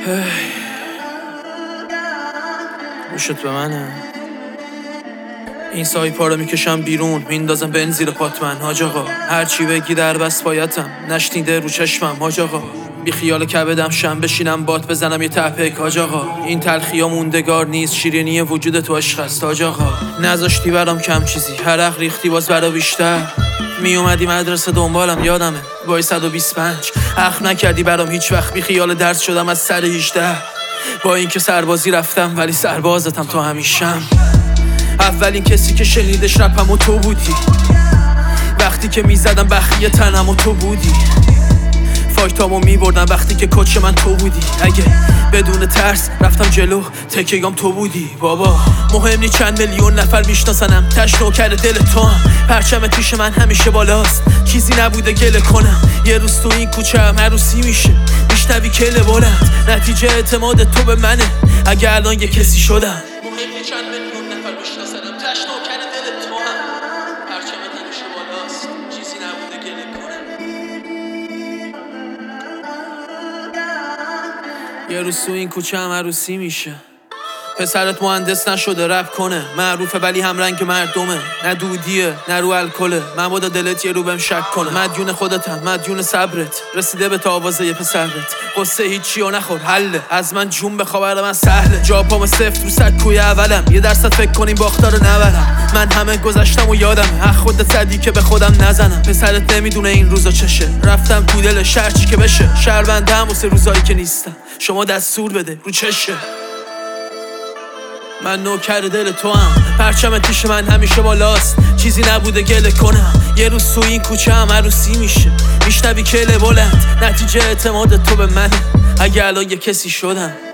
گوشت به منه. این سایپا رو میکشم بیرون، میندازم بن زیر پات من حاج آقا. هرچی بگی در بس پایتم، نشنیده رو چشمم حاج آقا. بی خیال کبدم شم بشینم بات بزنم یه تپک حاج آقا. این تلخیا موندگار نیست، شیرینی وجود تو عشق است حاج آقا. نذاشتی برام کم چیزی، حرق ریختی باز برا بیشتر. می اومدی مدرسه دنبالم یادمه بای 125. اخم نکردی برام هیچ وقت، بی خیال درس شدم از سر 18. با اینکه سربازی رفتم ولی سربازتم تو همیشم. اولین کسی که شنیدش رپمو تو بودی، وقتی که میزدم بخیه تنمو تو بودی. فایتامو میبردم وقتی که کوچ من تو بودی. اگه بدون ترس رفتم جلو تکیگام تو بودی بابا. مهم نی چند میلیون نفر میشناسنم، تش نوکر دل تو هم. پرچم پیش من همیشه بالاست، چیزی نبوده گله کنم. یه روز تو این کوچه هم عروسی میشه، میشنوی کله بلند. نتیجه اعتماد تو به منه اگه الان یه کسی شدم. مهم نی چند میلیون نفر میشناسنم، تش نوکر دل تو هم. پرچم همیشه بالاست، چیزی نبوده گله کنم. یه روز تو این کوچه هم عروسی میشه، پسرت مهندس نشده رپ کنه. معروفه ولی هم رنگ مردمه، نه دودیه نه رو الکله. مبادا دلت یه رو بهم شک کنه. مدیون خودتم مدیون صبرت، رسیده به تا آوازه یه پسرت. قصه هیچی و نخور حله، از من جون بخوا برا من سهله. جا پام صفر رو سکوی اولم، یه درصد فکر کنیم باختار نبرم. من همه گذشتم و یادمه، خودت زدی که به خودم نزنم. پسرت نمیدونه این روزا چشه، رفتم تو دل شهر چی که بشه. شهروندم واسه روزایی که نیستم، شما دستور بده رو چشه. من نوکر دل تو هم، پرچم پیش من همیشه بالاست، چیزی نبوده گله کنم. یه روز تو این کوچه هم عروسی میشه، میشنوی کله بلند. نتیجه اعتماد تو به منه اگه الان یه کسی شدم.